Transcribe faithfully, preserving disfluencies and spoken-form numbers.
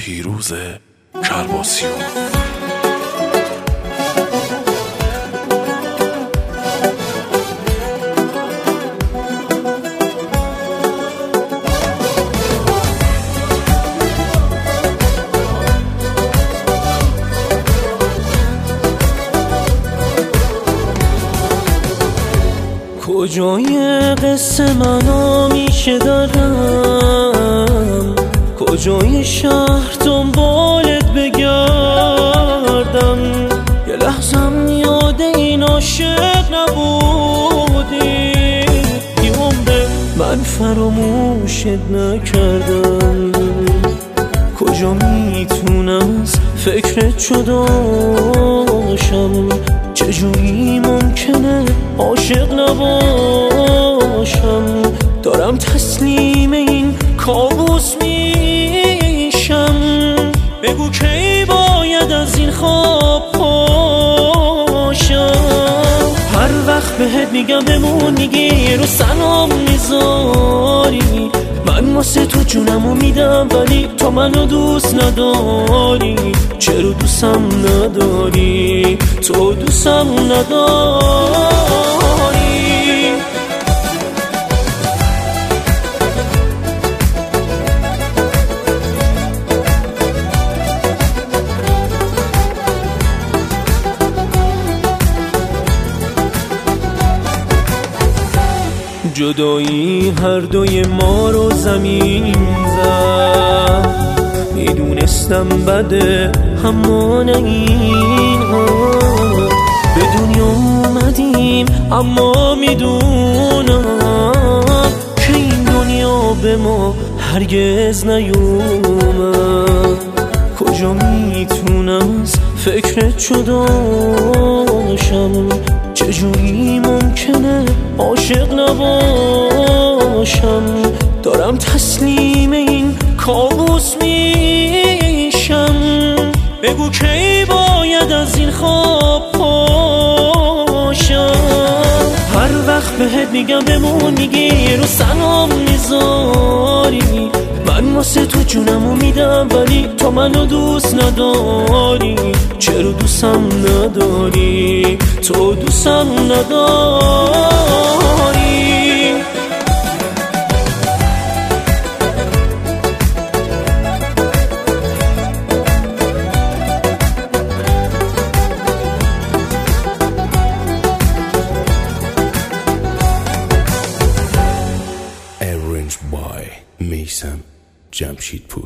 پیروز کرباسیون. کجای قصه منو میشه دارم، کجای شهر دنبالت بگردم. یه لحظم یاد این عاشق نبودی، یه عمره من فراموشت نکردم. کجا میتونم از فکرت جداشم، چجوری ممکنه عاشق نباشم. دارم تسلیم این کابوس میشم، بگو کی باید از این خواب پاشم. هر وقت بهت میگم بمون میگی رو سلام میذاری، من واسه تو جونمو میدم ولی تو منو دوست نداری. چرا دوستم نداری؟ تو دوستم نداری. جدایی هر دوی ما رو زمین زد، میدونستم بده اما نه این ها. به دنیا اومدیم اما میدونم که این دنیا به ما هرگز نیومد. کجا میتونم از فکرت جداشم، چجوری ممکنه عاشق نباشم. دارم تسلیم این کابوس میشم، بگو کی باید از این خواب پاشم. هر وقت بهت میگم بمون میگی رو سلام میذاری، من واسه تو جونمو میدم ولی تو منو دوست نداری. چرا دوستم نداری؟ تو دوستم نداری. Arranged by میثم جمشیدپور.